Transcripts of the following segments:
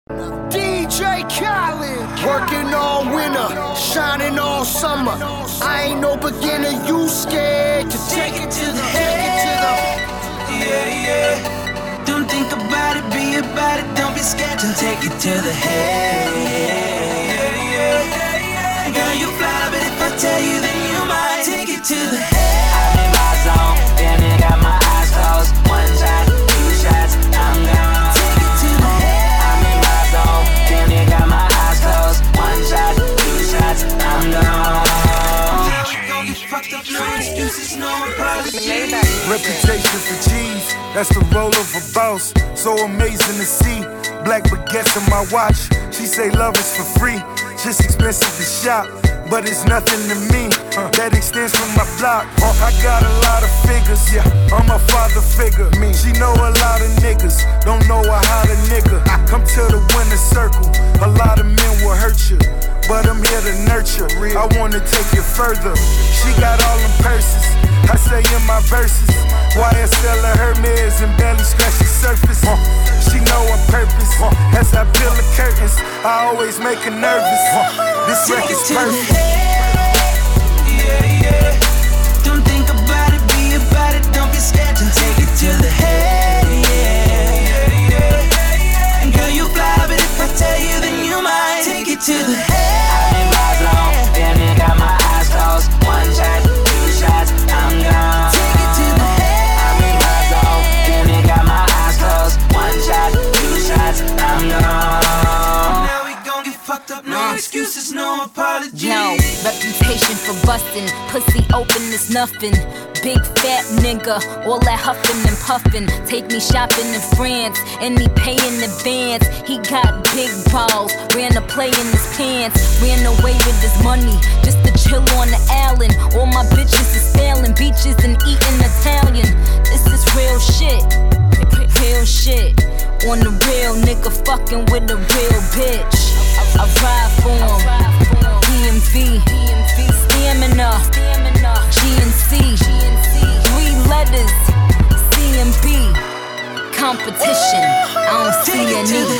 DJ Khaled, working all winter, shining all summer. I ain't no beginner, you scared to take it to the head. Yeah. Don't think about it, be about it. Don't be scared to take it to the head. Yeah. Girl, you fly, but if I tell you, then you might take it to the head. I'm in my zone, damn it, got my eyes closed. One shot, two shots, I'm gone. Take it to the head. I'm in my zone, damn it, got my eyes closed. One shot, two shots, I'm gone. Don't get fucked up, no excuses, no apologies. Reputation for G's, that's the role of a boss. So amazing to see. Black baguettes in my watch. She say love is for free, just expensive to shop, but it's nothing to me. That extends from my block. I got a lot of figures, yeah. I'm a father figure. She know a lot of niggas, don't know how to nigga. Come to the winner's circle. A lot of men will hurt you, but I'm here to nurture. I wanna take you further. She got all them purses, I say in my verses. YSL of Hermes and barely scratch the surface. She know her purpose. As I peel the curtains, I always make her nervous. This record's perfect. Yeah. Don't think about it, be about it. Don't be scared to take it to the head. Yeah. And girl, you fly, but if I tell you, then you might take it to the head. I'm in my zone, damn it, got my eyes closed. One shot, two shots, I'm gone. Take it to the head. I'm in my zone, damn it, got my eyes closed. One shot, two shots, I'm gone. Now we gon' get fucked up, no excuses, no apologies. Yo, reputation for bustin', pussy open is nothing. Big fat nigga, all that huffin' and puffin'. Take me shopping in France, and me pay in advance. He got big balls, ran a play in his pants. Ran away with his money, just to chill on the island. All my bitches is sailing beaches and eating Italian. This is real shit, real shit. On the real nigga fucking with a real bitch. I ride for him, DMV, stamina, GNC, 3 letters, CMB, competition, I don't see any.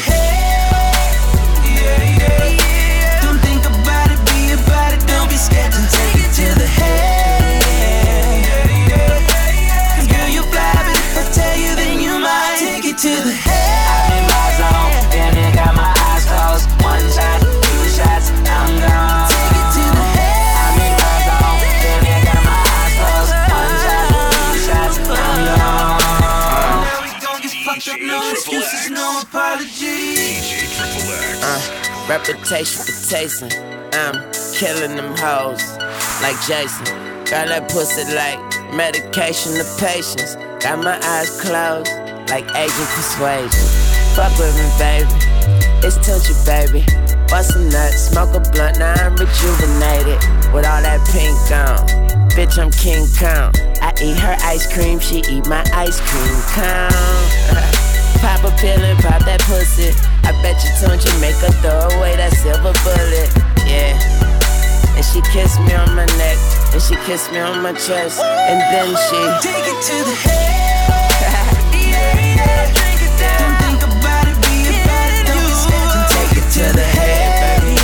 Yeah. Don't think about it, be about it. Don't be scared to take it to the head. Girl, you fly, but if I tell you, then you might take it to the head. I'm in my zone, damn it, got my eyes closed. One shot, two shots, I'm gone. Take it to the head. I'm in my zone, damn it, got my eyes closed. One shot, two shots, I'm gone. Now we gon' get fucked up, no excuses, no apologies. Reputation for tasting. I'm killing them hoes like Jason. Got that pussy like medication to patience. Got my eyes closed like agent persuasion. Fuck with me, baby. It's Tunchi, baby. Bust a nut, smoke a blunt, now I'm rejuvenated. With all that pink on, bitch, I'm King Kong. I eat her ice cream, she eat my ice cream cone. Pop a pill and pop that pussy. I bet you Tunchi make her throw away that silver bullet. Yeah. And she kissed me on my neck, and she kissed me on my chest, and then she take it to the head. Yeah. Drink it down. Don't think about it, be about it. Don't be scared to take it to the head, baby.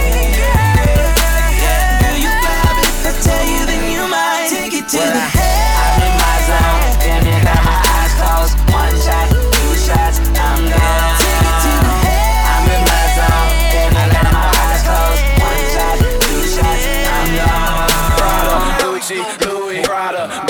Yeah. Girl, you fly, but if I tell you, then you might take it to the head. I'm in my zone, damn it, got my eyes closed. One shot, two shots, I'm gone. Take it to the head. I'm in my zone, damn it, got my eyes closed. One shot, two shots, I'm gone. Louis, Prada,